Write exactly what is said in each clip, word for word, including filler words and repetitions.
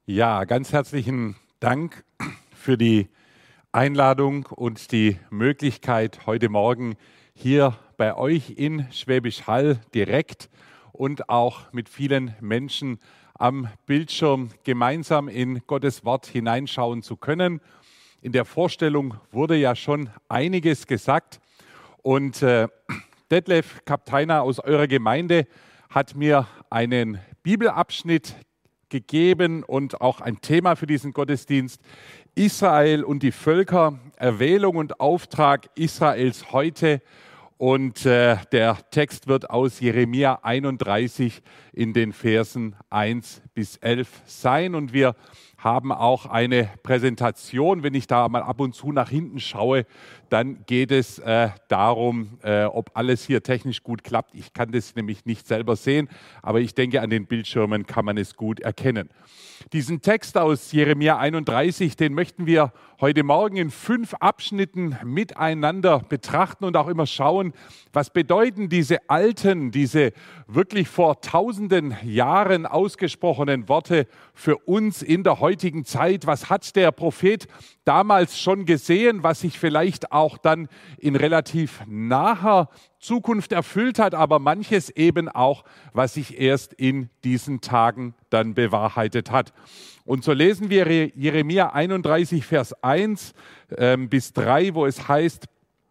Ja, ganz herzlichen Dank für die Einladung und die Möglichkeit, heute Morgen hier bei euch in Schwäbisch Hall direkt und auch mit vielen Menschen am Bildschirm gemeinsam in Gottes Wort hineinschauen zu können. In der Vorstellung wurde ja schon einiges gesagt und äh, Detlef Kapteiner aus eurer Gemeinde hat mir einen Bibelabschnitt gegeben und auch ein Thema für diesen Gottesdienst: Israel und die Völker, Erwählung und Auftrag Israels heute. Und äh, der Text wird aus Jeremia einunddreißig in den Versen eins bis elf sein. Und wir haben auch eine Präsentation. Wenn ich da mal ab und zu nach hinten schaue, dann geht es äh, darum, äh, ob alles hier technisch gut klappt. Ich kann das nämlich nicht selber sehen, aber ich denke, an den Bildschirmen kann man es gut erkennen. Diesen Text aus Jeremia einunddreißig, den möchten wir heute Morgen in fünf Abschnitten miteinander betrachten und auch immer schauen, was bedeuten diese alten, diese wirklich vor tausenden Jahren ausgesprochenen Worte für uns in der heutigen Zeit. Was hat der Prophet damals schon gesehen, was sich vielleicht auch dann in relativ naher Zukunft erfüllt hat, aber manches eben auch, was sich erst in diesen Tagen dann bewahrheitet hat. Und so lesen wir Jeremia einunddreißig, Vers eins äh, bis drei, wo es heißt: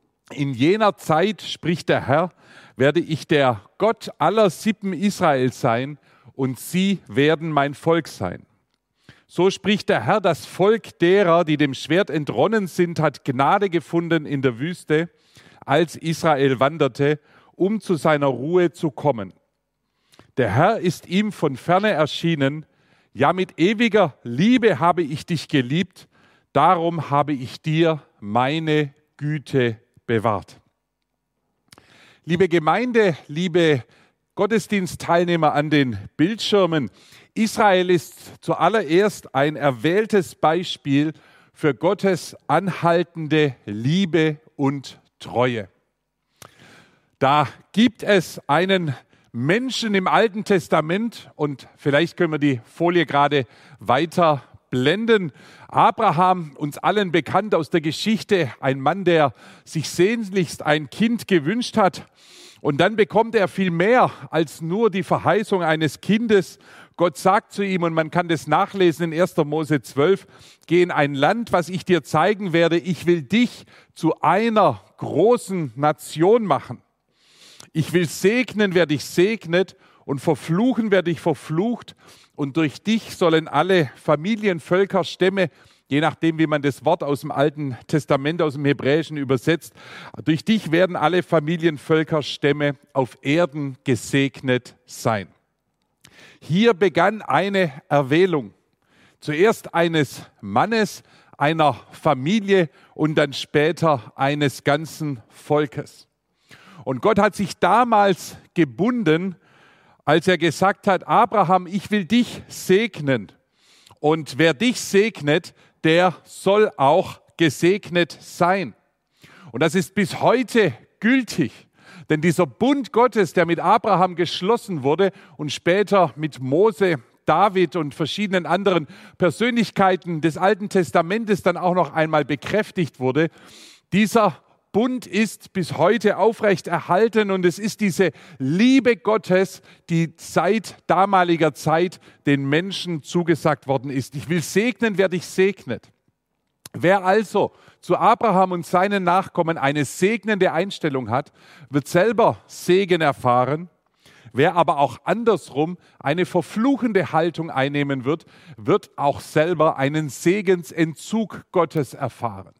In jener Zeit, spricht der Herr, werde ich der Gott aller Sippen Israels sein und sie werden mein Volk sein. So spricht der Herr: Das Volk derer, die dem Schwert entronnen sind, hat Gnade gefunden in der Wüste, als Israel wanderte, um zu seiner Ruhe zu kommen. Der Herr ist ihm von ferne erschienen, ja, mit ewiger Liebe habe ich dich geliebt, darum habe ich dir meine Güte bewahrt. Liebe Gemeinde, liebe Gottesdienstteilnehmer an den Bildschirmen, Israel ist zuallererst ein erwähltes Beispiel für Gottes anhaltende Liebe und Treue. Da gibt es einen Menschen im Alten Testament, und vielleicht können wir die Folie gerade weiter blenden. Abraham, uns allen bekannt aus der Geschichte, ein Mann, der sich sehnlichst ein Kind gewünscht hat. Und dann bekommt er viel mehr als nur die Verheißung eines Kindes. Gott sagt zu ihm, und man kann das nachlesen in erster Mose zwölf, geh in ein Land, was ich dir zeigen werde. Ich will dich zu einer großen Nation machen. Ich will segnen, wer dich segnet, und verfluchen, wer dich verflucht. Und durch dich sollen alle Familien, Völker, Stämme, je nachdem, wie man das Wort aus dem Alten Testament, aus dem Hebräischen übersetzt, durch dich werden alle Familien, Völker, Stämme auf Erden gesegnet sein. Hier begann eine Erwählung. Zuerst eines Mannes, einer Familie und dann später eines ganzen Volkes. Und Gott hat sich damals gebunden, als er gesagt hat: Abraham, ich will dich segnen. Und wer dich segnet, der soll auch gesegnet sein. Und das ist bis heute gültig. Denn dieser Bund Gottes, der mit Abraham geschlossen wurde und später mit Mose, David und verschiedenen anderen Persönlichkeiten des Alten Testamentes dann auch noch einmal bekräftigt wurde, dieser Bund ist bis heute aufrecht erhalten, und es ist diese Liebe Gottes, die seit damaliger Zeit den Menschen zugesagt worden ist. Ich will segnen, wer dich segnet. Wer also zu Abraham und seinen Nachkommen eine segnende Einstellung hat, wird selber Segen erfahren. Wer aber auch andersrum eine verfluchende Haltung einnehmen wird, wird auch selber einen Segensentzug Gottes erfahren.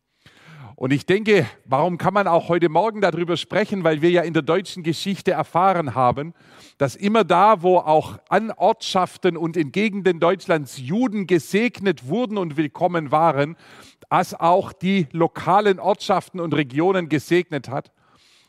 Und ich denke, warum kann man auch heute Morgen darüber sprechen? Weil wir ja in der deutschen Geschichte erfahren haben, dass immer da, wo auch an Ortschaften und in Gegenden Deutschlands Juden gesegnet wurden und willkommen waren, dass auch die lokalen Ortschaften und Regionen gesegnet hat.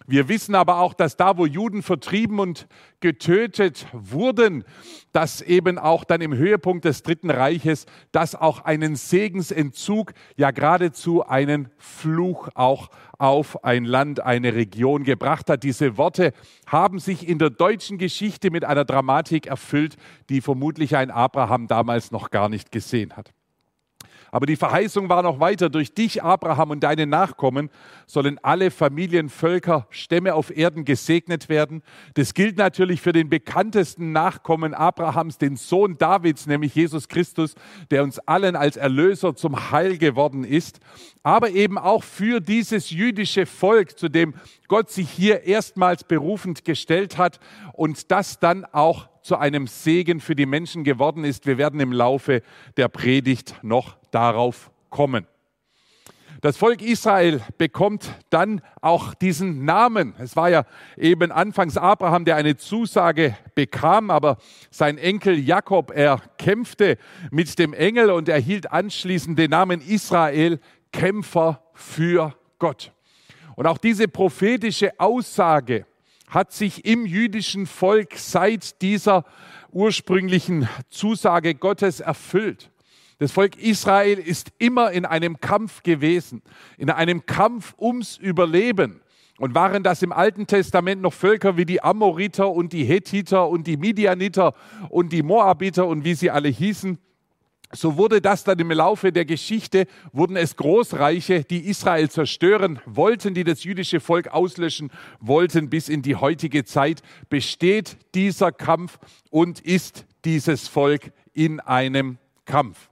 Wir wissen aber auch, dass da, wo Juden vertrieben und getötet wurden, dass eben auch dann im Höhepunkt des Dritten Reiches, das auch einen Segensentzug, ja geradezu einen Fluch auch auf ein Land, eine Region gebracht hat. Diese Worte haben sich in der deutschen Geschichte mit einer Dramatik erfüllt, die vermutlich ein Abraham damals noch gar nicht gesehen hat. Aber die Verheißung war noch weiter. Durch dich, Abraham, und deine Nachkommen sollen alle Familien, Völker, Stämme auf Erden gesegnet werden. Das gilt natürlich für den bekanntesten Nachkommen Abrahams, den Sohn Davids, nämlich Jesus Christus, der uns allen als Erlöser zum Heil geworden ist. Aber eben auch für dieses jüdische Volk, zu dem Gott sich hier erstmals berufend gestellt hat und das dann auch zu einem Segen für die Menschen geworden ist. Wir werden im Laufe der Predigt noch darauf kommen. Das Volk Israel bekommt dann auch diesen Namen. Es war ja eben anfangs Abraham, der eine Zusage bekam, aber sein Enkel Jakob, er kämpfte mit dem Engel und erhielt anschließend den Namen Israel, Kämpfer für Gott. Und auch diese prophetische Aussage hat sich im jüdischen Volk seit dieser ursprünglichen Zusage Gottes erfüllt. Das Volk Israel ist immer in einem Kampf gewesen, in einem Kampf ums Überleben. Und waren das im Alten Testament noch Völker wie die Amoriter und die Hethiter und die Midianiter und die Moabiter und wie sie alle hießen, so wurde das dann im Laufe der Geschichte, wurden es Großreiche, die Israel zerstören wollten, die das jüdische Volk auslöschen wollten. Bis in die heutige Zeit besteht dieser Kampf und ist dieses Volk in einem Kampf.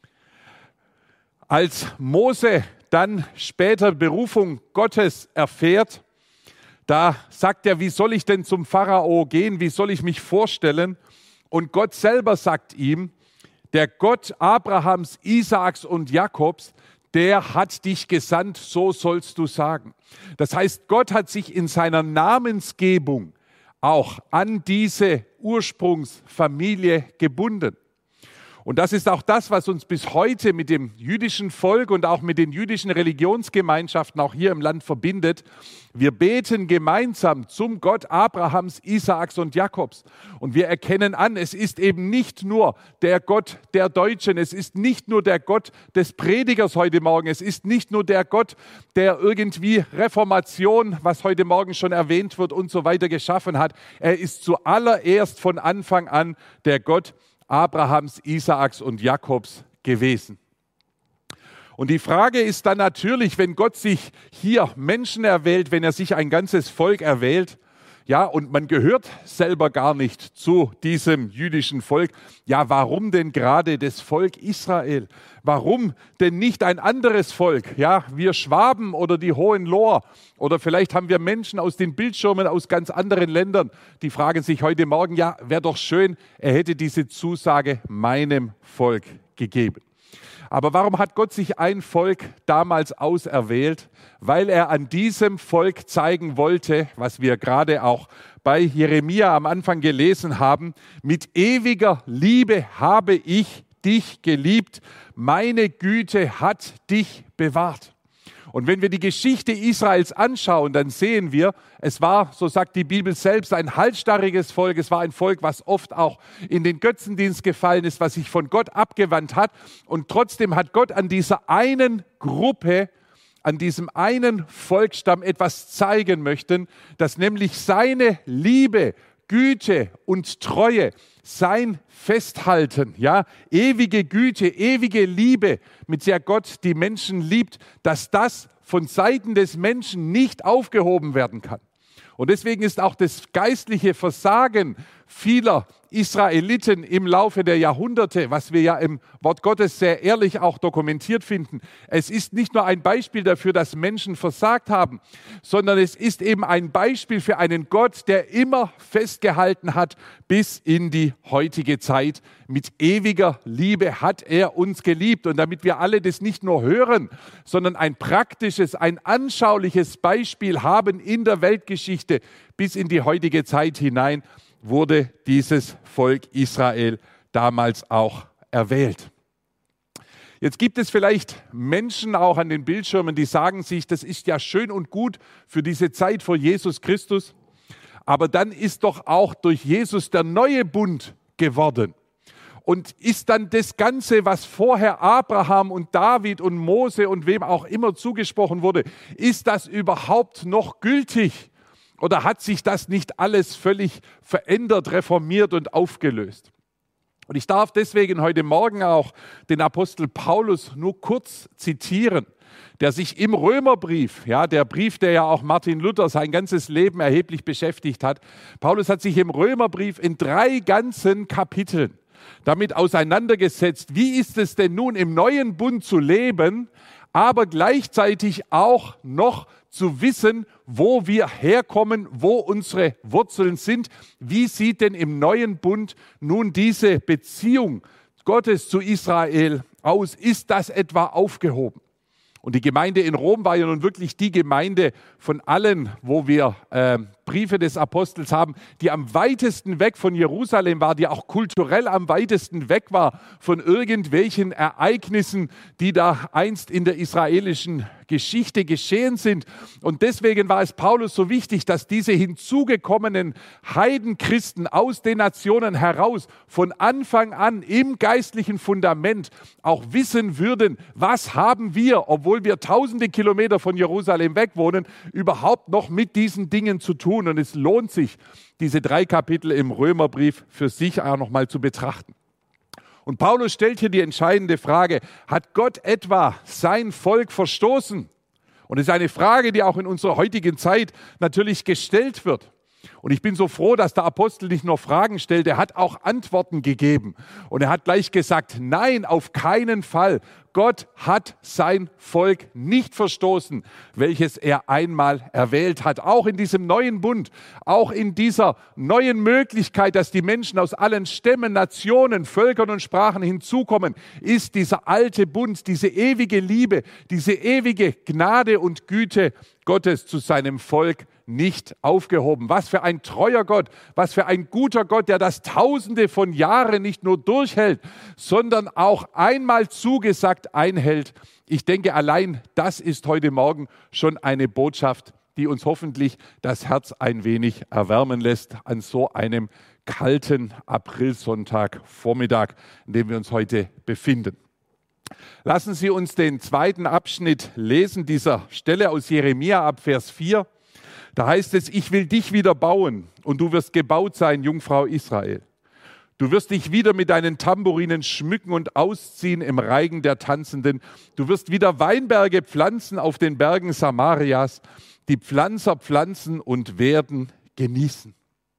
Als Mose dann später Berufung Gottes erfährt, da sagt er, wie soll ich denn zum Pharao gehen, wie soll ich mich vorstellen? Und Gott selber sagt ihm, der Gott Abrahams, Isaaks und Jakobs, der hat dich gesandt, so sollst du sagen. Das heißt, Gott hat sich in seiner Namensgebung auch an diese Ursprungsfamilie gebunden. Und das ist auch das, was uns bis heute mit dem jüdischen Volk und auch mit den jüdischen Religionsgemeinschaften auch hier im Land verbindet. Wir beten gemeinsam zum Gott Abrahams, Isaaks und Jakobs. Und wir erkennen an, es ist eben nicht nur der Gott der Deutschen, es ist nicht nur der Gott des Predigers heute Morgen, es ist nicht nur der Gott, der irgendwie Reformation, was heute Morgen schon erwähnt wird und so weiter geschaffen hat. Er ist zuallererst von Anfang an der Gott Abrahams, Isaaks und Jakobs gewesen. Und die Frage ist dann natürlich, wenn Gott sich hier Menschen erwählt, wenn er sich ein ganzes Volk erwählt, ja, und man gehört selber gar nicht zu diesem jüdischen Volk, ja, warum denn gerade das Volk Israel? Warum denn nicht ein anderes Volk? Ja, wir Schwaben oder die Hohenloher oder vielleicht haben wir Menschen aus den Bildschirmen aus ganz anderen Ländern, die fragen sich heute Morgen, ja, wäre doch schön, er hätte diese Zusage meinem Volk gegeben. Aber warum hat Gott sich ein Volk damals auserwählt? Weil er an diesem Volk zeigen wollte, was wir gerade auch bei Jeremia am Anfang gelesen haben, mit ewiger Liebe habe ich dich geliebt, meine Güte hat dich bewahrt. Und wenn wir die Geschichte Israels anschauen, dann sehen wir, es war, so sagt die Bibel selbst, ein halsstarriges Volk. Es war ein Volk, was oft auch in den Götzendienst gefallen ist, was sich von Gott abgewandt hat. Und trotzdem hat Gott an dieser einen Gruppe, an diesem einen Volksstamm etwas zeigen möchten, dass nämlich seine Liebe, Güte und Treue, sein Festhalten, ja, ewige Güte, ewige Liebe, mit der Gott die Menschen liebt, dass das von Seiten des Menschen nicht aufgehoben werden kann. Und deswegen ist auch das geistliche Versagen vieler Israeliten im Laufe der Jahrhunderte, was wir ja im Wort Gottes sehr ehrlich auch dokumentiert finden, es ist nicht nur ein Beispiel dafür, dass Menschen versagt haben, sondern es ist eben ein Beispiel für einen Gott, der immer festgehalten hat bis in die heutige Zeit. Mit ewiger Liebe hat er uns geliebt. Und damit wir alle das nicht nur hören, sondern ein praktisches, ein anschauliches Beispiel haben in der Weltgeschichte bis in die heutige Zeit hinein, wurde dieses Volk Israel damals auch erwählt. Jetzt gibt es vielleicht Menschen auch an den Bildschirmen, die sagen sich, das ist ja schön und gut für diese Zeit vor Jesus Christus, aber dann ist doch auch durch Jesus der neue Bund geworden. Und ist dann das Ganze, was vorher Abraham und David und Mose und wem auch immer zugesprochen wurde, ist das überhaupt noch gültig? Oder hat sich das nicht alles völlig verändert, reformiert und aufgelöst? Und ich darf deswegen heute Morgen auch den Apostel Paulus nur kurz zitieren, der sich im Römerbrief, ja, der Brief, der ja auch Martin Luther sein ganzes Leben erheblich beschäftigt hat, Paulus hat sich im Römerbrief in drei ganzen Kapiteln damit auseinandergesetzt, wie ist es denn nun im neuen Bund zu leben, aber gleichzeitig auch noch zu wissen, wo wir herkommen, wo unsere Wurzeln sind. Wie sieht denn im neuen Bund nun diese Beziehung Gottes zu Israel aus? Ist das etwa aufgehoben? Und die Gemeinde in Rom war ja nun wirklich die Gemeinde von allen, wo wir äh, Briefe des Apostels haben, die am weitesten weg von Jerusalem war, die auch kulturell am weitesten weg war von irgendwelchen Ereignissen, die da einst in der israelischen Geschichte geschehen sind. Und deswegen war es Paulus so wichtig, dass diese hinzugekommenen Heidenchristen aus den Nationen heraus von Anfang an im geistlichen Fundament auch wissen würden, was haben wir, obwohl wir tausende Kilometer von Jerusalem weg wohnen, überhaupt noch mit diesen Dingen zu tun. Und es lohnt sich, diese drei Kapitel im Römerbrief für sich auch noch mal zu betrachten. Und Paulus stellt hier die entscheidende Frage, hat Gott etwa sein Volk verstoßen? Und es ist eine Frage, die auch in unserer heutigen Zeit natürlich gestellt wird. Und ich bin so froh, dass der Apostel nicht nur Fragen stellt, er hat auch Antworten gegeben. Und er hat gleich gesagt, nein, auf keinen Fall. Gott hat sein Volk nicht verstoßen, welches er einmal erwählt hat. Auch in diesem neuen Bund, auch in dieser neuen Möglichkeit, dass die Menschen aus allen Stämmen, Nationen, Völkern und Sprachen hinzukommen, ist dieser alte Bund, diese ewige Liebe, diese ewige Gnade und Güte Gottes zu seinem Volk nicht aufgehoben. Was für ein treuer Gott, was für ein guter Gott, der das Tausende von Jahren nicht nur durchhält, sondern auch einmal zugesagt einhält. Ich denke, allein das ist heute Morgen schon eine Botschaft, die uns hoffentlich das Herz ein wenig erwärmen lässt an so einem kalten Aprilsonntagvormittag, in dem wir uns heute befinden. Lassen Sie uns den zweiten Abschnitt lesen, dieser Stelle aus Jeremia ab Vers vier. Da heißt es, ich will dich wieder bauen und du wirst gebaut sein, Jungfrau Israel. Du wirst dich wieder mit deinen Tambourinen schmücken und ausziehen im Reigen der Tanzenden. Du wirst wieder Weinberge pflanzen auf den Bergen Samarias. Die Pflanzer pflanzen und werden genießen.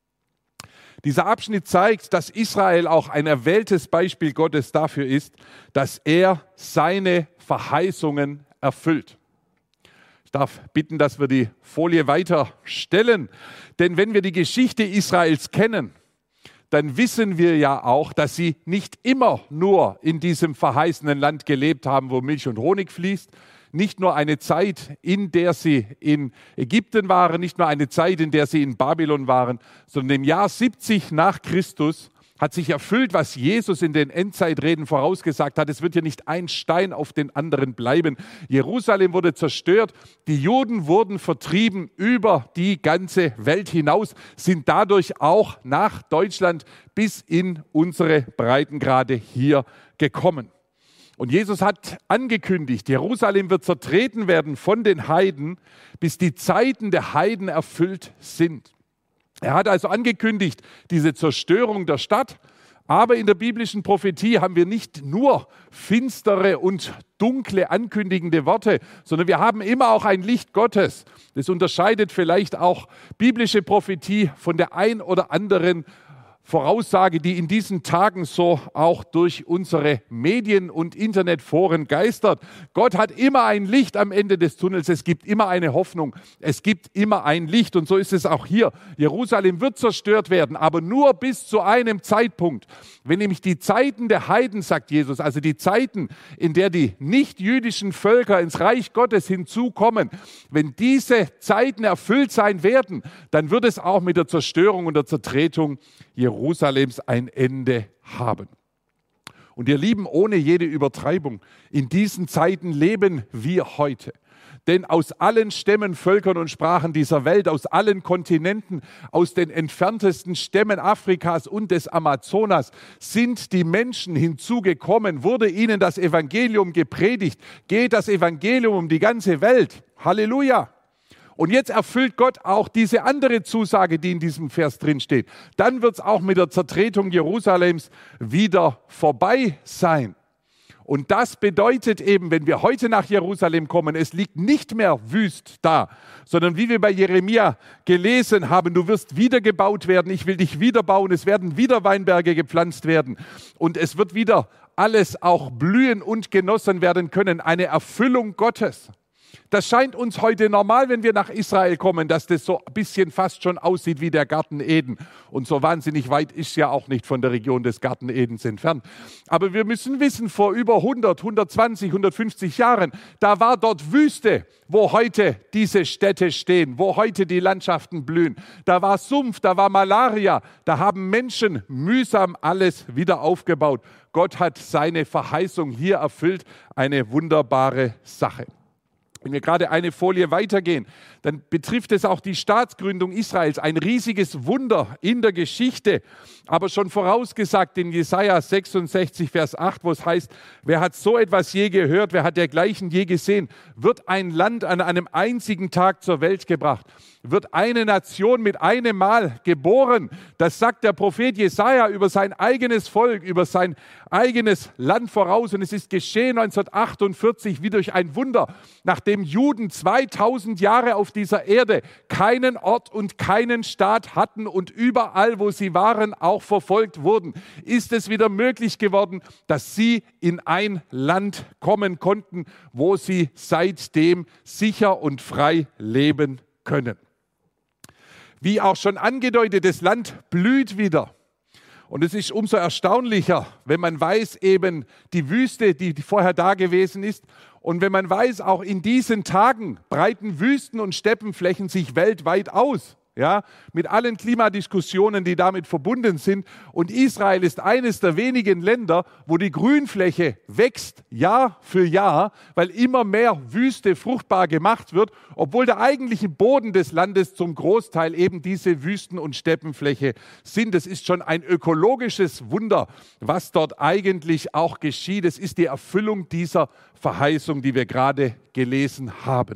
Dieser Abschnitt zeigt, dass Israel auch ein erwähltes Beispiel Gottes dafür ist, dass er seine Verheißungen erfüllt. Ich darf bitten, dass wir die Folie weiter stellen, denn wenn wir die Geschichte Israels kennen, dann wissen wir ja auch, dass sie nicht immer nur in diesem verheißenen Land gelebt haben, wo Milch und Honig fließt, nicht nur eine Zeit, in der sie in Ägypten waren, nicht nur eine Zeit, in der sie in Babylon waren, sondern im Jahr siebzig nach Christus hat sich erfüllt, was Jesus in den Endzeitreden vorausgesagt hat. Es wird hier nicht ein Stein auf den anderen bleiben. Jerusalem wurde zerstört, die Juden wurden vertrieben über die ganze Welt hinaus, sind dadurch auch nach Deutschland bis in unsere Breitengrade hier gekommen. Und Jesus hat angekündigt, Jerusalem wird zertreten werden von den Heiden, bis die Zeiten der Heiden erfüllt sind. Er hat also angekündigt, diese Zerstörung der Stadt, aber in der biblischen Prophetie haben wir nicht nur finstere und dunkle ankündigende Worte, sondern wir haben immer auch ein Licht Gottes. Das unterscheidet vielleicht auch biblische Prophetie von der ein oder anderen Voraussage, die in diesen Tagen so auch durch unsere Medien und Internetforen geistert. Gott hat immer ein Licht am Ende des Tunnels. Es gibt immer eine Hoffnung. Es gibt immer ein Licht. Und so ist es auch hier. Jerusalem wird zerstört werden, aber nur bis zu einem Zeitpunkt. Wenn nämlich die Zeiten der Heiden, sagt Jesus, also die Zeiten, in der die nicht-jüdischen Völker ins Reich Gottes hinzukommen, wenn diese Zeiten erfüllt sein werden, dann wird es auch mit der Zerstörung und der Zertretung Jerusalems ein Ende haben. Und ihr Lieben, ohne jede Übertreibung, in diesen Zeiten leben wir heute. Denn aus allen Stämmen, Völkern und Sprachen dieser Welt, aus allen Kontinenten, aus den entferntesten Stämmen Afrikas und des Amazonas sind die Menschen hinzugekommen, wurde ihnen das Evangelium gepredigt, geht das Evangelium um die ganze Welt. Halleluja! Und jetzt erfüllt Gott auch diese andere Zusage, die in diesem Vers drin steht. Dann wird es auch mit der Zertretung Jerusalems wieder vorbei sein. Und das bedeutet eben, wenn wir heute nach Jerusalem kommen, es liegt nicht mehr wüst da, sondern wie wir bei Jeremia gelesen haben, du wirst wiedergebaut werden, ich will dich wiederbauen, es werden wieder Weinberge gepflanzt werden und es wird wieder alles auch blühen und genossen werden können, eine Erfüllung Gottes. Das scheint uns heute normal, wenn wir nach Israel kommen, dass das so ein bisschen fast schon aussieht wie der Garten Eden. Und so wahnsinnig weit ist ja auch nicht von der Region des Garten Edens entfernt. Aber wir müssen wissen, vor über hundert, hundertzwanzig, hundertfünfzig Jahren, da war dort Wüste, wo heute diese Städte stehen, wo heute die Landschaften blühen. Da war Sumpf, da war Malaria, da haben Menschen mühsam alles wieder aufgebaut. Gott hat seine Verheißung hier erfüllt, eine wunderbare Sache. Wenn wir gerade eine Folie weitergehen, dann betrifft es auch die Staatsgründung Israels, ein riesiges Wunder in der Geschichte, aber schon vorausgesagt in Jesaja sechsundsechzig, Vers acht, wo es heißt, wer hat so etwas je gehört, wer hat dergleichen je gesehen, wird ein Land an einem einzigen Tag zur Welt gebracht, wird eine Nation mit einem Mal geboren. Das sagt der Prophet Jesaja über sein eigenes Volk, über sein eigenes Land voraus. Und es ist geschehen neunzehnhundertachtundvierzig wie durch ein Wunder, nachdem Juden zweitausend Jahre auf dieser Erde keinen Ort und keinen Staat hatten und überall, wo sie waren, auch verfolgt wurden, ist es wieder möglich geworden, dass sie in ein Land kommen konnten, wo sie seitdem sicher und frei leben können. Wie auch schon angedeutet, das Land blüht wieder. Und es ist umso erstaunlicher, wenn man weiß, eben die Wüste, die vorher da gewesen ist. Und wenn man weiß, auch in diesen Tagen breiten Wüsten- und Steppenflächen sich weltweit aus. Ja, mit allen Klimadiskussionen, die damit verbunden sind. Und Israel ist eines der wenigen Länder, wo die Grünfläche wächst Jahr für Jahr, weil immer mehr Wüste fruchtbar gemacht wird, obwohl der eigentliche Boden des Landes zum Großteil eben diese Wüsten- und Steppenfläche sind. Es ist schon ein ökologisches Wunder, was dort eigentlich auch geschieht. Es ist die Erfüllung dieser Verheißung, die wir gerade gelesen haben.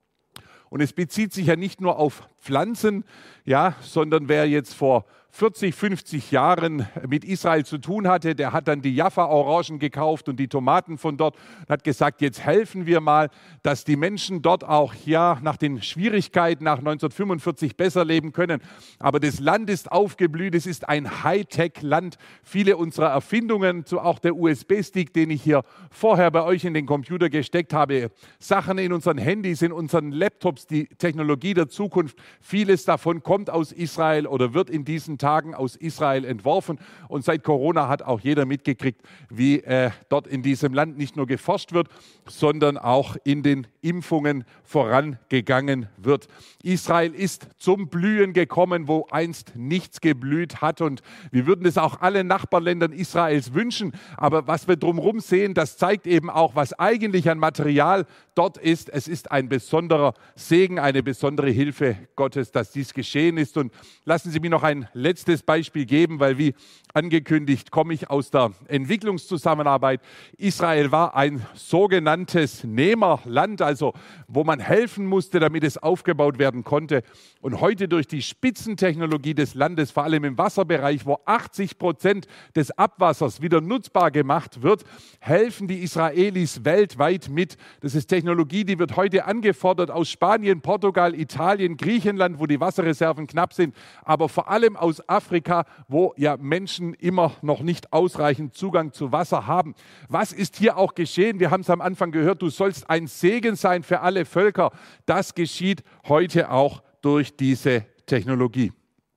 Und es bezieht sich ja nicht nur auf Pflanzen, ja, sondern wer jetzt vor vierzig, fünfzig Jahren mit Israel zu tun hatte, der hat dann die Jaffa-Orangen gekauft und die Tomaten von dort und hat gesagt, jetzt helfen wir mal, dass die Menschen dort auch ja nach den Schwierigkeiten nach neunzehnhundertfünfundvierzig besser leben können. Aber das Land ist aufgeblüht, es ist ein Hightech-Land. Viele unserer Erfindungen, so auch der U S B-Stick, den ich hier vorher bei euch in den Computer gesteckt habe, Sachen in unseren Handys, in unseren Laptops, die Technologie der Zukunft, vieles davon kommt aus Israel oder wird in diesen Tagen aus Israel entworfen. Und seit Corona hat auch jeder mitgekriegt, wie äh, dort in diesem Land nicht nur geforscht wird, sondern auch in den Impfungen vorangegangen wird. Israel ist zum Blühen gekommen, wo einst nichts geblüht hat. Und wir würden es auch allen Nachbarländern Israels wünschen. Aber was wir drumherum sehen, das zeigt eben auch, was eigentlich an Material dort ist. Es ist ein besonderer Segen, eine besondere Hilfe Gottes, dass dies geschehen ist. Und lassen Sie mich noch ein letztes Beispiel geben, weil wie angekündigt komme ich aus der Entwicklungszusammenarbeit. Israel war ein sogenanntes Nehmerland, also wo man helfen musste, damit es aufgebaut werden konnte. Und heute durch die Spitzentechnologie des Landes, vor allem im Wasserbereich, wo achtzig Prozent des Abwassers wieder nutzbar gemacht wird, helfen die Israelis weltweit mit. Das ist Technologie, die wird heute angefordert aus Spanien, Portugal, Italien, Griechenland, wo die Wasserreserven knapp sind, aber vor allem aus Afrika, wo ja Menschen immer noch nicht ausreichend Zugang zu Wasser haben. Was ist hier auch geschehen? Wir haben es am Anfang gehört, du sollst ein Segen sein für alle Völker. Das geschieht heute auch durch diese Technologie.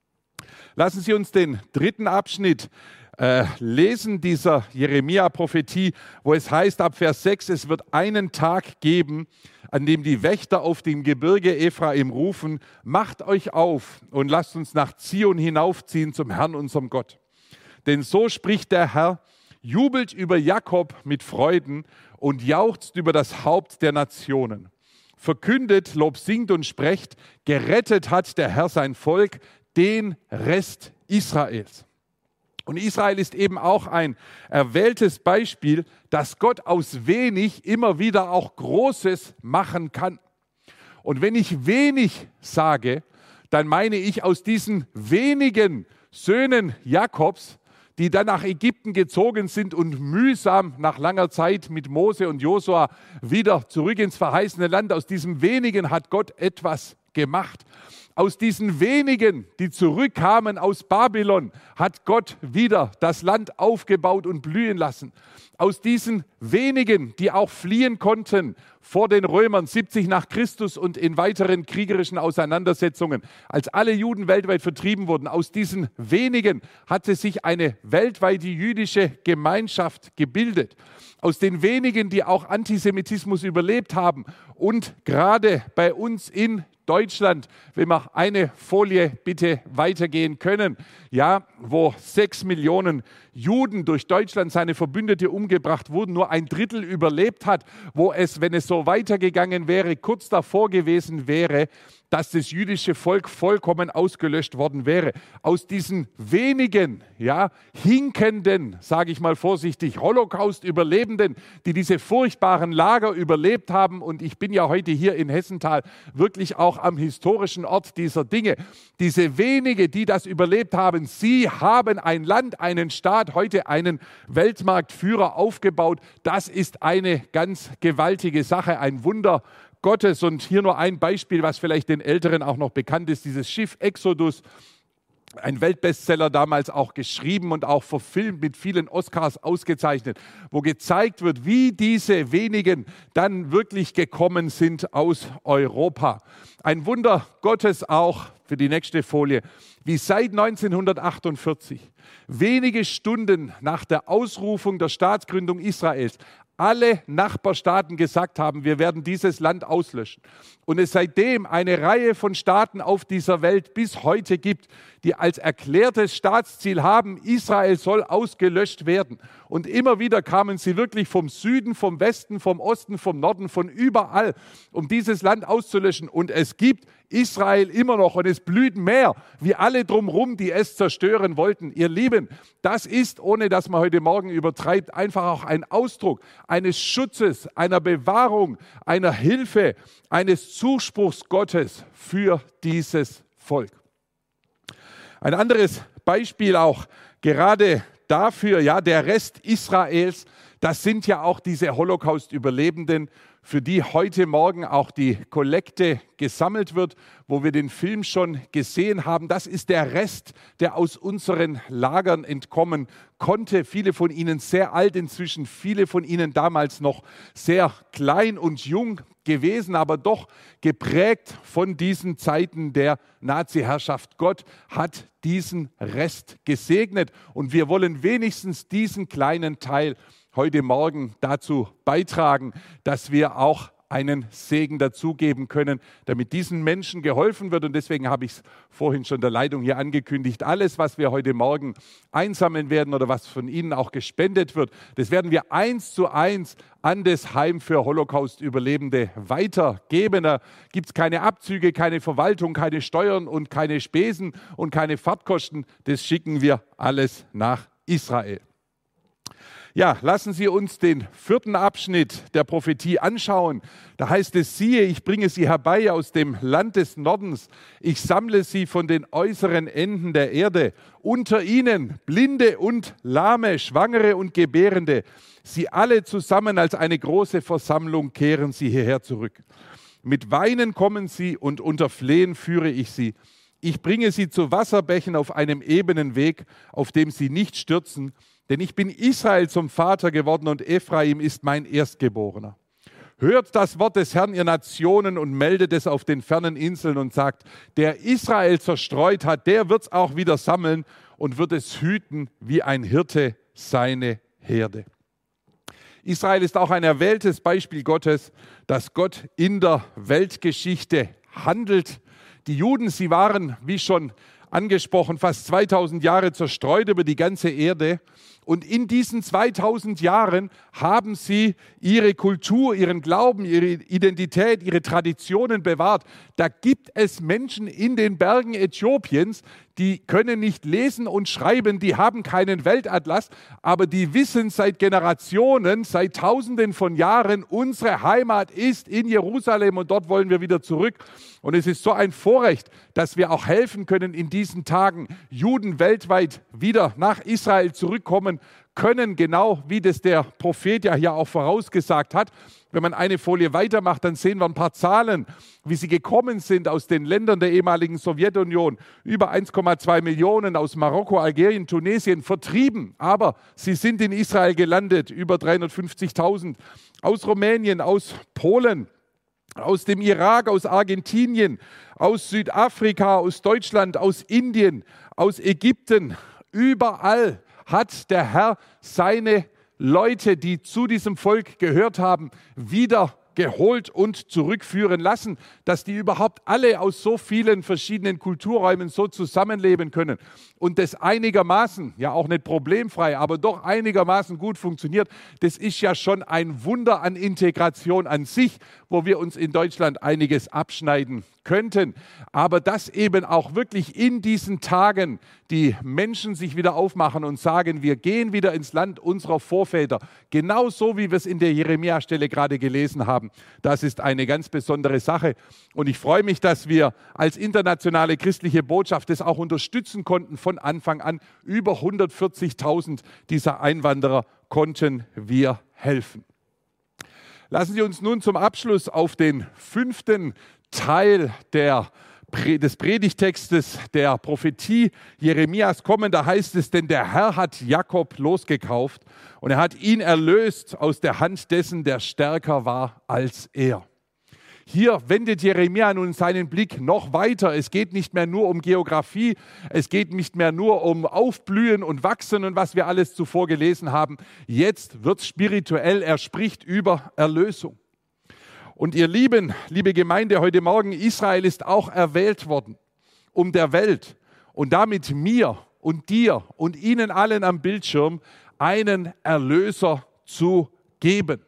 Lassen Sie uns den dritten Abschnitt äh, lesen, dieser Jeremia-Prophetie, wo es heißt ab Vers sechs, es wird einen Tag geben, an dem die Wächter auf dem Gebirge Ephraim rufen, macht euch auf und lasst uns nach Zion hinaufziehen zum Herrn, unserem Gott. Denn so spricht der Herr, jubelt über Jakob mit Freuden und jauchzt über das Haupt der Nationen. Verkündet, Lob singt und sprecht, gerettet hat der Herr sein Volk, den Rest Israels. Und Israel ist eben auch ein erwähltes Beispiel, dass Gott aus wenig immer wieder auch Großes machen kann. Und wenn ich wenig sage, dann meine ich aus diesen wenigen Söhnen Jakobs, die dann nach Ägypten gezogen sind und mühsam nach langer Zeit mit Mose und Josua wieder zurück ins verheißene Land. Aus diesem wenigen hat Gott etwas gemacht. Aus diesen wenigen, die zurückkamen aus Babylon, hat Gott wieder das Land aufgebaut und blühen lassen. Aus diesen wenigen, die auch fliehen konnten vor den Römern siebzig nach Christus und in weiteren kriegerischen Auseinandersetzungen, als alle Juden weltweit vertrieben wurden, aus diesen wenigen hatte sich eine weltweite jüdische Gemeinschaft gebildet. Aus den wenigen, die auch Antisemitismus überlebt haben und gerade bei uns in Deutschland, wenn wir eine Folie bitte weitergehen können, ja, wo sechs Millionen Juden durch Deutschland seine Verbündete umgebracht wurden, nur ein Drittel überlebt hat, wo es, wenn es so weitergegangen wäre, kurz davor gewesen wäre, dass das jüdische Volk vollkommen ausgelöscht worden wäre. Aus diesen wenigen, ja, hinkenden, sage ich mal vorsichtig, Holocaust-Überlebenden, die diese furchtbaren Lager überlebt haben, und ich bin ja heute hier in Hessenthal wirklich auch am historischen Ort dieser Dinge, diese wenige, die das überlebt haben, sie haben ein Land, einen Staat, heute einen Weltmarktführer aufgebaut. Das ist eine ganz gewaltige Sache, ein Wunder Gottes. Und hier nur ein Beispiel, was vielleicht den Älteren auch noch bekannt ist, dieses Schiff Exodus, ein Weltbestseller, damals auch geschrieben und auch verfilmt, mit vielen Oscars ausgezeichnet, wo gezeigt wird, wie diese wenigen dann wirklich gekommen sind aus Europa. Ein Wunder Gottes auch, für die nächste Folie, wie seit neunzehnhundertachtundvierzig, wenige Stunden nach der Ausrufung der Staatsgründung Israels, alle Nachbarstaaten gesagt haben, wir werden dieses Land auslöschen. Und es seitdem eine Reihe von Staaten auf dieser Welt bis heute gibt, die als erklärtes Staatsziel haben, Israel soll ausgelöscht werden. Und immer wieder kamen sie wirklich vom Süden, vom Westen, vom Osten, vom Norden, von überall, um dieses Land auszulöschen. Und es gibt Israel immer noch und es blüht mehr, wie alle drumherum, die es zerstören wollten. Ihr Lieben, das ist, ohne dass man heute Morgen übertreibt, einfach auch ein Ausdruck eines Schutzes, einer Bewahrung, einer Hilfe, eines Zuspruchs Gottes für dieses Volk. Ein anderes Beispiel auch gerade dafür, ja, der Rest Israels, das sind ja auch diese Holocaust-Überlebenden, für die heute Morgen auch die Kollekte gesammelt wird, wo wir den Film schon gesehen haben. Das ist der Rest, der aus unseren Lagern entkommen konnte. Viele von ihnen sehr alt inzwischen, viele von ihnen damals noch sehr klein und jung gewesen, aber doch geprägt von diesen Zeiten der Nazi-Herrschaft. Gott hat diesen Rest gesegnet und wir wollen wenigstens diesen kleinen Teil heute Morgen dazu beitragen, dass wir auch einen Segen dazugeben können, damit diesen Menschen geholfen wird. Und deswegen habe ich es vorhin schon der Leitung hier angekündigt. Alles, was wir heute Morgen einsammeln werden oder was von Ihnen auch gespendet wird, das werden wir eins zu eins an das Heim für Holocaust-Überlebende weitergeben. Da gibt es keine Abzüge, keine Verwaltung, keine Steuern und keine Spesen und keine Fahrtkosten. Das schicken wir alles nach Israel. Ja, lassen Sie uns den vierten Abschnitt der Prophetie anschauen. Da heißt es, siehe, ich bringe sie herbei aus dem Land des Nordens. Ich sammle sie von den äußeren Enden der Erde. Unter ihnen Blinde und Lahme, Schwangere und Gebärende. Sie alle zusammen als eine große Versammlung kehren sie hierher zurück. Mit Weinen kommen sie und unter Flehen führe ich sie. Ich bringe sie zu Wasserbächen auf einem ebenen Weg, auf dem sie nicht stürzen. Denn ich bin Israel zum Vater geworden und Ephraim ist mein Erstgeborener. Hört das Wort des Herrn, ihr Nationen, und meldet es auf den fernen Inseln und sagt, der Israel zerstreut hat, der wird es auch wieder sammeln und wird es hüten wie ein Hirte seine Herde. Israel ist auch ein erwähltes Beispiel Gottes, dass Gott in der Weltgeschichte handelt. Die Juden, sie waren, wie schon angesprochen, fast zweitausend Jahre zerstreut über die ganze Erde. Und in diesen zweitausend Jahren haben sie ihre Kultur, ihren Glauben, ihre Identität, ihre Traditionen bewahrt. Da gibt es Menschen in den Bergen Äthiopiens, die können nicht lesen und schreiben, die haben keinen Weltatlas, aber die wissen seit Generationen, seit Tausenden von Jahren, unsere Heimat ist in Jerusalem und dort wollen wir wieder zurück. Und es ist so ein Vorrecht, dass wir auch helfen können, in diesen Tagen Juden weltweit wieder nach Israel zurückkommen können, genau wie das der Prophet ja hier auch vorausgesagt hat. Wenn man eine Folie weitermacht, dann sehen wir ein paar Zahlen, wie sie gekommen sind aus den Ländern der ehemaligen Sowjetunion. Über eins Komma zwei Millionen aus Marokko, Algerien, Tunesien vertrieben, aber sie sind in Israel gelandet, über dreihundertfünfzigtausend. Aus Rumänien, aus Polen, aus dem Irak, aus Argentinien, aus Südafrika, aus Deutschland, aus Indien, aus Ägypten, überall hat der Herr seine Leute, die zu diesem Volk gehört haben, wieder geholt und zurückführen lassen, dass die überhaupt alle aus so vielen verschiedenen Kulturräumen so zusammenleben können und das einigermaßen, ja auch nicht problemfrei, aber doch einigermaßen gut funktioniert. Das ist ja schon ein Wunder an Integration an sich, wo wir uns in Deutschland einiges abschneiden könnten. Aber dass eben auch wirklich in diesen Tagen die Menschen sich wieder aufmachen und sagen, wir gehen wieder ins Land unserer Vorväter, genauso wie wir es in der Jeremia-Stelle gerade gelesen haben. Das ist eine ganz besondere Sache. Und ich freue mich, dass wir als internationale christliche Botschaft das auch unterstützen konnten von Anfang an. Über hundertvierzigtausend dieser Einwanderer konnten wir helfen. Lassen Sie uns nun zum Abschluss auf den fünften Teil der, des Predigtextes der Prophetie Jeremias kommen. Da heißt es, denn der Herr hat Jakob losgekauft und er hat ihn erlöst aus der Hand dessen, der stärker war als er. Hier wendet Jeremia nun seinen Blick noch weiter. Es geht nicht mehr nur um Geografie, es geht nicht mehr nur um Aufblühen und Wachsen und was wir alles zuvor gelesen haben. Jetzt wird es spirituell, er spricht über Erlösung. Und ihr Lieben, liebe Gemeinde, heute Morgen, Israel ist auch erwählt worden, um der Welt und damit mir und dir und Ihnen allen am Bildschirm einen Erlöser zu geben.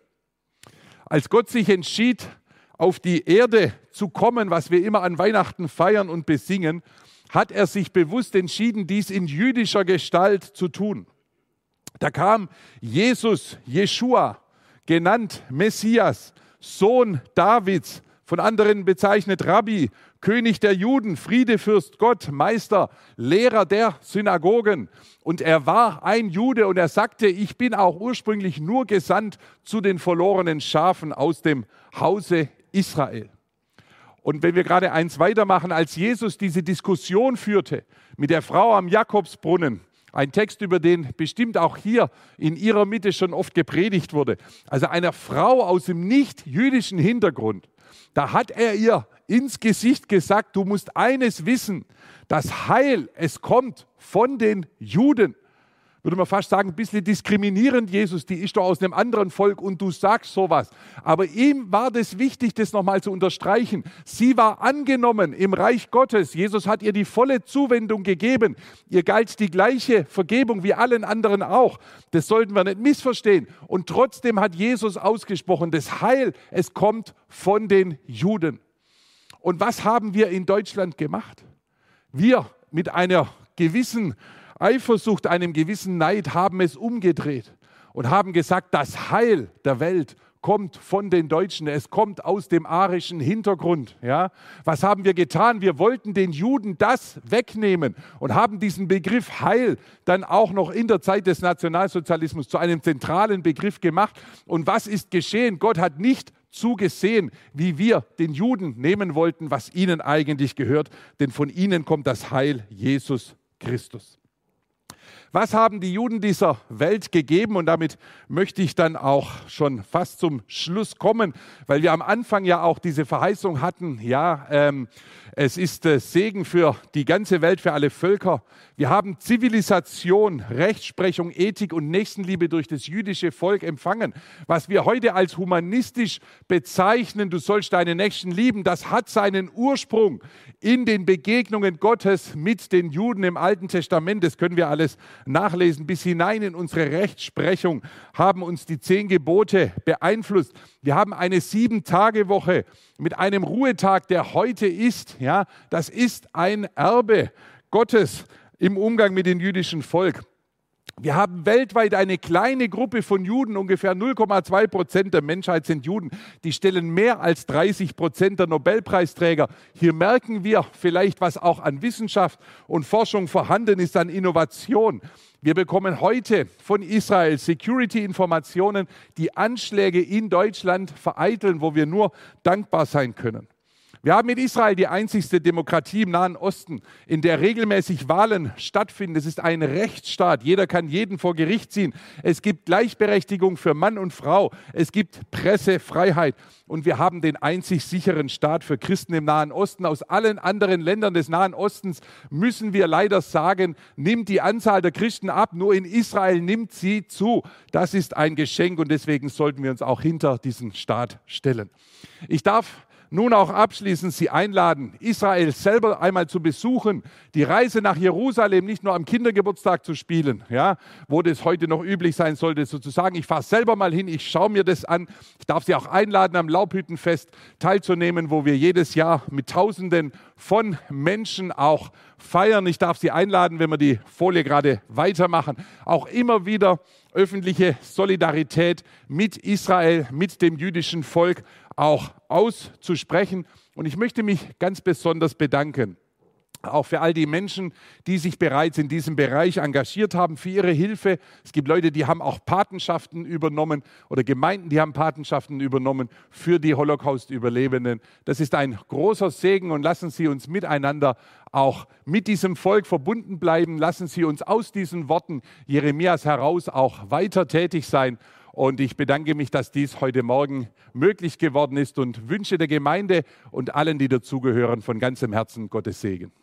Als Gott sich entschied, auf die Erde zu kommen, was wir immer an Weihnachten feiern und besingen, hat er sich bewusst entschieden, dies in jüdischer Gestalt zu tun. Da kam Jesus, Jeschua, genannt Messias, Sohn Davids, von anderen bezeichnet Rabbi, König der Juden, Friedefürst Gott, Meister, Lehrer der Synagogen. Und er war ein Jude und er sagte, ich bin auch ursprünglich nur gesandt zu den verlorenen Schafen aus dem Hause Israel. Und wenn wir gerade eins weitermachen, als Jesus diese Diskussion führte mit der Frau am Jakobsbrunnen, ein Text, über den bestimmt auch hier in Ihrer Mitte schon oft gepredigt wurde. Also einer Frau aus dem nicht-jüdischen Hintergrund. Da hat er ihr ins Gesicht gesagt, du musst eines wissen, das Heil, es kommt von den Juden. Würde man fast sagen, ein bisschen diskriminierend, Jesus, die ist doch aus einem anderen Volk und du sagst sowas. Aber ihm war das wichtig, das nochmal zu unterstreichen. Sie war angenommen im Reich Gottes. Jesus hat ihr die volle Zuwendung gegeben. Ihr galt die gleiche Vergebung wie allen anderen auch. Das sollten wir nicht missverstehen. Und trotzdem hat Jesus ausgesprochen, das Heil, es kommt von den Juden. Und was haben wir in Deutschland gemacht? Wir mit einer gewissen Eifersucht, einem gewissen Neid haben es umgedreht und haben gesagt, das Heil der Welt kommt von den Deutschen, es kommt aus dem arischen Hintergrund. Ja? Was haben wir getan? Wir wollten den Juden das wegnehmen und haben diesen Begriff Heil dann auch noch in der Zeit des Nationalsozialismus zu einem zentralen Begriff gemacht. Und was ist geschehen? Gott hat nicht zugesehen, wie wir den Juden nehmen wollten, was ihnen eigentlich gehört, denn von ihnen kommt das Heil, Jesus Christus. Was haben die Juden dieser Welt gegeben? Und damit möchte ich dann auch schon fast zum Schluss kommen, weil wir am Anfang ja auch diese Verheißung hatten, ja, ähm, Es ist äh, Segen für die ganze Welt, für alle Völker. Wir haben Zivilisation, Rechtsprechung, Ethik und Nächstenliebe durch das jüdische Volk empfangen. Was wir heute als humanistisch bezeichnen, du sollst deine Nächsten lieben, das hat seinen Ursprung in den Begegnungen Gottes mit den Juden im Alten Testament. Das können wir alles nachlesen. Bis hinein in unsere Rechtsprechung haben uns die zehn Gebote beeinflusst. Wir haben eine Sieben-Tage-Woche mit einem Ruhetag, der heute ist. Ja, das ist ein Erbe Gottes im Umgang mit dem jüdischen Volk. Wir haben weltweit eine kleine Gruppe von Juden, ungefähr null Komma zwei Prozent der Menschheit sind Juden. Die stellen mehr als dreißig Prozent der Nobelpreisträger. Hier merken wir vielleicht, was auch an Wissenschaft und Forschung vorhanden ist, an Innovation. Wir bekommen heute von Israel Security-Informationen, die Anschläge in Deutschland vereiteln, wo wir nur dankbar sein können. Wir haben in Israel die einzigste Demokratie im Nahen Osten, in der regelmäßig Wahlen stattfinden. Es ist ein Rechtsstaat. Jeder kann jeden vor Gericht ziehen. Es gibt Gleichberechtigung für Mann und Frau. Es gibt Pressefreiheit. Und wir haben den einzig sicheren Staat für Christen im Nahen Osten. Aus allen anderen Ländern des Nahen Ostens müssen wir leider sagen, nimmt die Anzahl der Christen ab. Nur in Israel nimmt sie zu. Das ist ein Geschenk und deswegen sollten wir uns auch hinter diesen Staat stellen. Ich darf nun auch abschließend Sie einladen, Israel selber einmal zu besuchen, die Reise nach Jerusalem nicht nur am Kindergeburtstag zu spielen, ja, wo das heute noch üblich sein sollte, sozusagen. Ich fahre selber mal hin, ich schaue mir das an. Ich darf Sie auch einladen, am Laubhüttenfest teilzunehmen, wo wir jedes Jahr mit Tausenden von Menschen auch feiern. Ich darf Sie einladen, wenn wir die Folie gerade weitermachen, auch immer wieder öffentliche Solidarität mit Israel, mit dem jüdischen Volk auch auszusprechen. Und ich möchte mich ganz besonders bedanken, auch für all die Menschen, die sich bereits in diesem Bereich engagiert haben, für ihre Hilfe. Es gibt Leute, die haben auch Patenschaften übernommen oder Gemeinden, die haben Patenschaften übernommen für die Holocaust-Überlebenden. Das ist ein großer Segen und lassen Sie uns miteinander auch mit diesem Volk verbunden bleiben. Lassen Sie uns aus diesen Worten Jeremias heraus auch weiter tätig sein. Und ich bedanke mich, dass dies heute Morgen möglich geworden ist und wünsche der Gemeinde und allen, die dazugehören, von ganzem Herzen Gottes Segen.